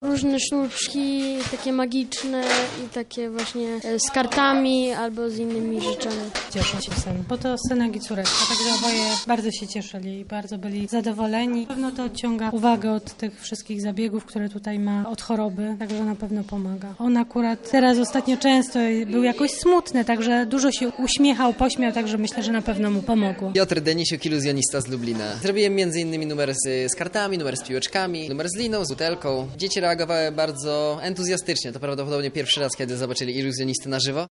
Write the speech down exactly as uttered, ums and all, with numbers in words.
Różne sztuczki, takie magiczne i takie właśnie z kartami albo z innymi rzeczami. Cieszę się syn, bo to synek i córeczka, także oboje bardzo się cieszyli i bardzo byli zadowoleni. Na pewno to odciąga uwagę od tych wszystkich zabiegów, które tutaj ma, od choroby, także na pewno pomaga. On akurat teraz ostatnio często był jakoś smutny, także dużo się uśmiechał, pośmiał, także myślę, że na pewno mu pomogło. Piotr Denisiuk, iluzjonista z Lublina. Zrobiłem między innymi numer z, z kartami, numer z piłeczkami, numer z liną, z butelką. Dzieci reagowały bardzo entuzjastycznie. To prawdopodobnie pierwszy raz, kiedy zobaczyli iluzjonistę na żywo.